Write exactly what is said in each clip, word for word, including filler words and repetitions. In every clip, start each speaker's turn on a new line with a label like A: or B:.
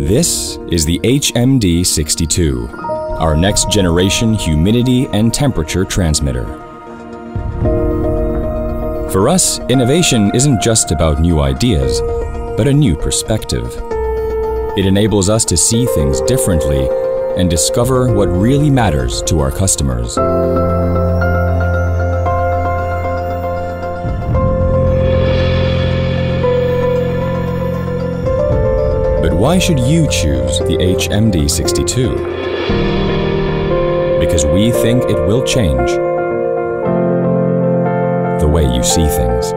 A: This is the H M D sixty-two, our next generation humidity and temperature transmitter. For us, innovation isn't just about new ideas, but a new perspective. It enables us to see things differently and discover what really matters to our customers. But why should you choose the H M D sixty-two? Because we think it will change the way you see things.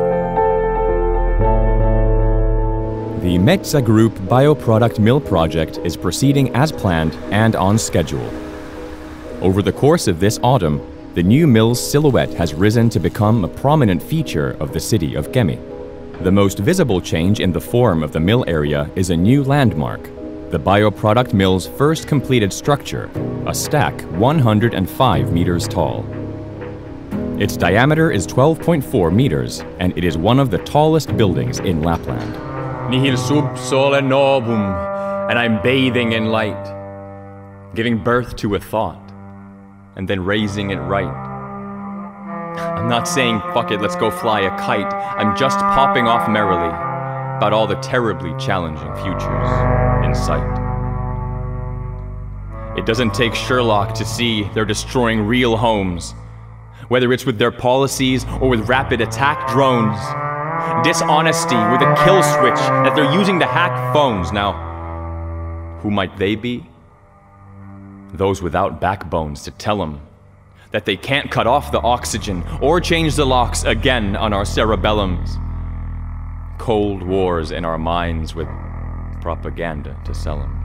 B: The Metsä Group Bioproduct Mill project is proceeding as planned and on schedule. Over the course of this autumn, the new mill's silhouette has risen to become a prominent feature of the city of Kemi. The most visible change in the form of the mill area is a new landmark, the bioproduct mill's first completed structure, a stack one hundred five meters tall. Its diameter is twelve point four meters, and it is one of the tallest buildings in Lapland.
C: Nihil sub sole novum, and I'm bathing in light, giving birth to a thought, and then raising it right. I'm not saying, fuck it, let's go fly a kite. I'm just popping off merrily about all the terribly challenging futures in sight. It doesn't take Sherlock to see they're destroying real homes, whether it's with their policies or with rapid attack drones. Dishonesty with a kill switch that they're using to hack phones. Now, who might they be? Those without backbones to tell them that they can't cut off the oxygen or change the locks again on our cerebellums. Cold wars in our minds with propaganda to sell them.